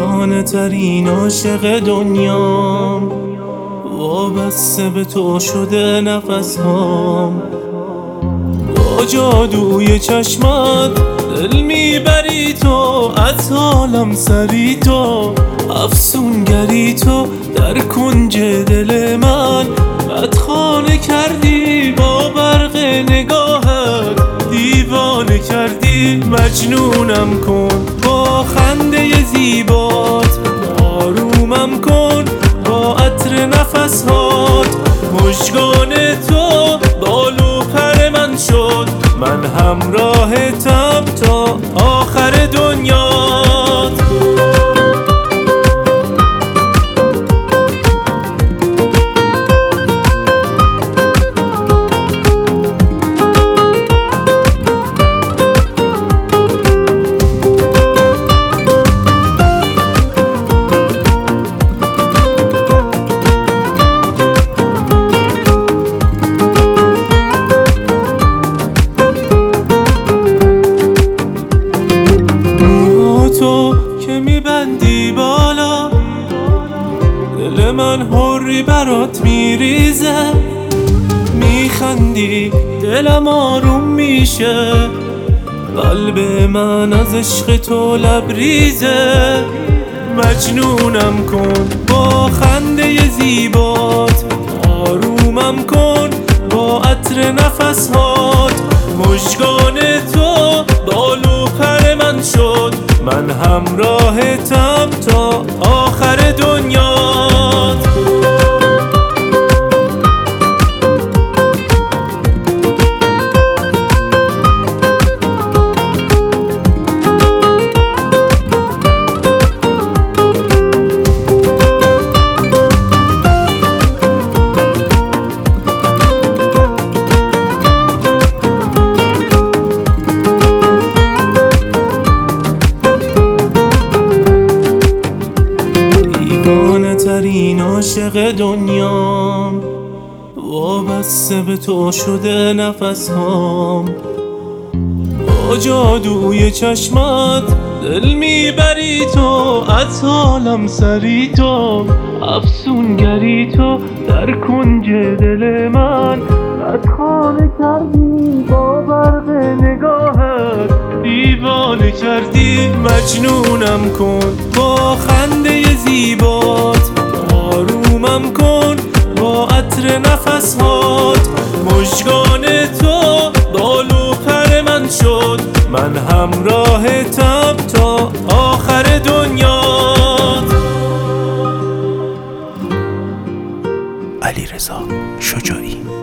دیوانه ترین عاشق دنیام، وابسته به تو شده نفسهام. با جادوی چشمات دل میبری تو، از حالم سری تو، افسونگری تو در کنج دل من. بدخانه کردی با برق نگاهت، دیوانه کردی مجنونم کن با خنده زیبات، آرومم کن با عطر نفسهات. مژگان تو بال و پر من شد، من همراهتم تا آخر دنیات. تو که میبندی بالا، دل من حری برات میریزه. میخندی دلم آروم میشه، قلب من از عشق تو لبریزه. مجنونم کن با خنده زیبات، آرومم کن با عطر نفسهات. مژگان تو بال و پر من شد، من همراهتم تا آخر دنیات. دیوانه ترین عاشق دنیام، وابسته به تو شده نفسهام. با جادوی چشمات دل میبری تو، از حالم سری تو، افسونگری تو در کنج دل من. بدخانه کردی با برق نگاهت، دیوانه کردی مجنونم کن با خنده زیبات، آرومم کن با عطر نفسهات. مژگان تو بال و پر من شد، من همراهتم تا آخر دنیات. علیرضا شجاعی.